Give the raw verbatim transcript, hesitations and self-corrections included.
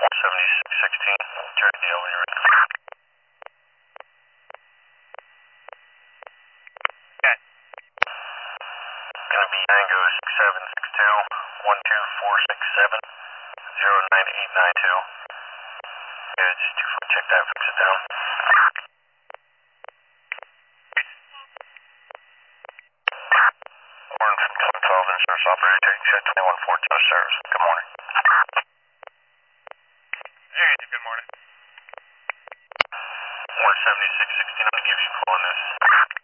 one seventy-six sixteen, Cherokee L, you're ready. Okay. Gonna be Tango six seven six two, one two four six seven, zero nine eight nine two. Good, just two foot, check that, fix it down. Warren from twelve twelve, Insurance Operator, taking shed twenty-one fourteen, service. Good morning. Hey, good morning. one seventy-six sixteen, I'm gonna give you a call on this.